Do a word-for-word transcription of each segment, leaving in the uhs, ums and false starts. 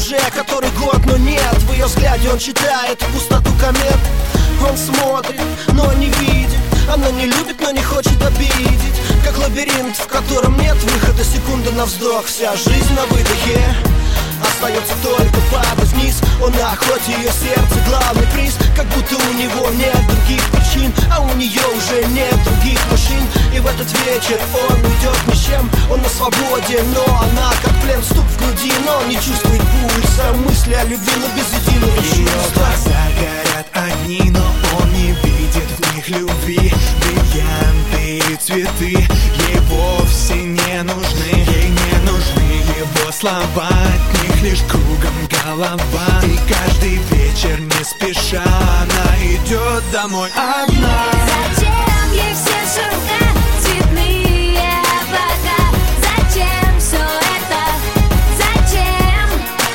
уже который год, но нет. В ее взгляде он читает пустоту комет. Он смотрит, но не видит. Она не любит, но не хочет обидеть. Как лабиринт, в котором нет выхода. Секунда на вздох, вся жизнь на выдохе. Остается только падать вниз. Он на охоте, ее сердце главный приз. Как будто у него нет других причин, а у нее уже нет других мужчин. И в этот вечер он уйдет ни с чем. Он на свободе, но она как плен. Стук в груди, но он не чувствует пульса. Мысли о любви, но без единого чувства. Ее глаза горят огни, но он не видит в них любви. Бриллианты и цветы ей вовсе не нужны. Ей не нужны его слова, от них лишь кругом голова. И каждый вечер не спеша она идет домой одна. Зачем ей все шелка, цветные облака? Зачем все это? Зачем?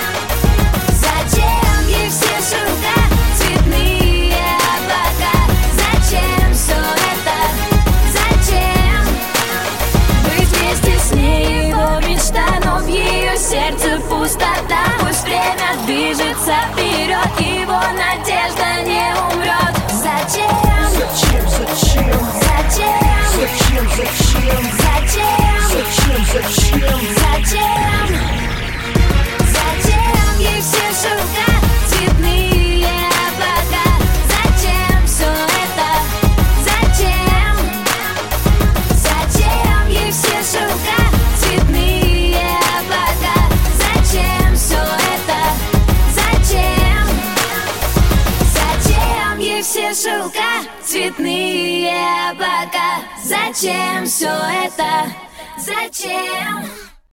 Зачем ей все шелка, цветные облака? Зачем все это? Зачем? Быть вместе с ней его мечта, но в ее сердце пустота. Пусть время движется вперед, его надежда не умрет. Зачем? Зачем, зачем? Зачем? Зачем, зачем? Зачем? Зачем, зачем? Зачем? Зачем ей все шелка, цветные облака? Зачем все это? Зачем? Зачем ей все шелка, цветные облака? Зачем все это? Зачем? Зачем ей все шелка, цветные облака? Зачем все это? Зачем?